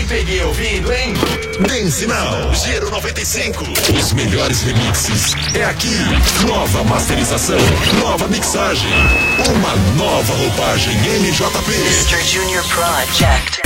peguei ouvindo, hein? Dance Now, Giro 95. Os melhores remixes é aqui. Nova masterização, nova mixagem, uma nova roupagem NJP. Mr. Junior Project.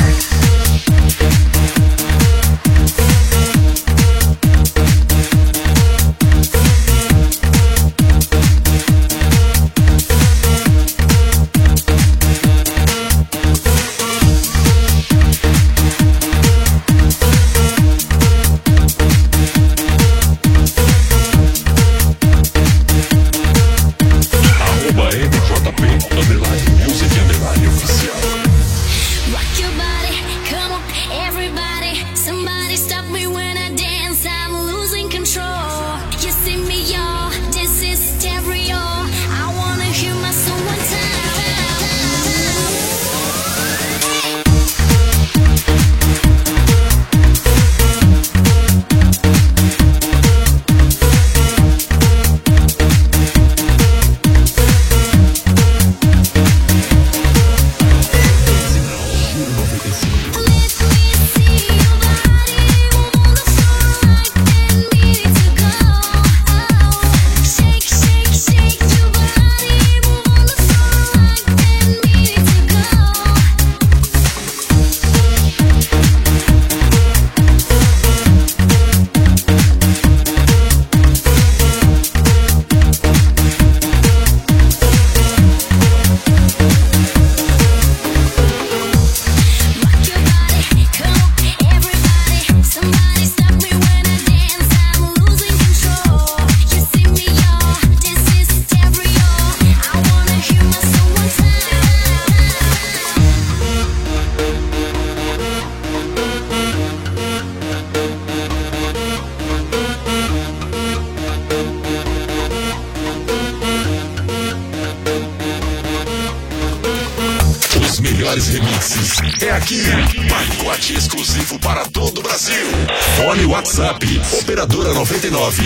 Melhores remixes é aqui. Pacote exclusivo para todo o Brasil. Fone WhatsApp, operadora 99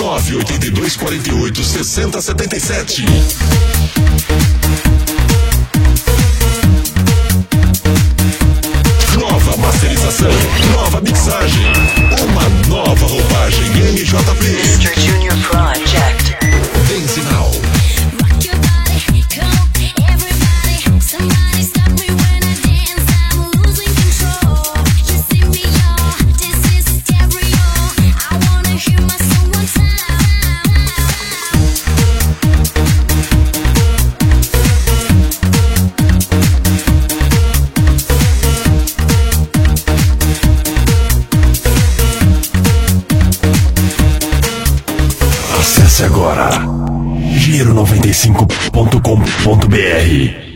982 48 60 77. Nova masterização, nova mixagem, uma nova roupagem NJP. Mr. Junior Project. Dance Now. Acesse agora giro95.com.br.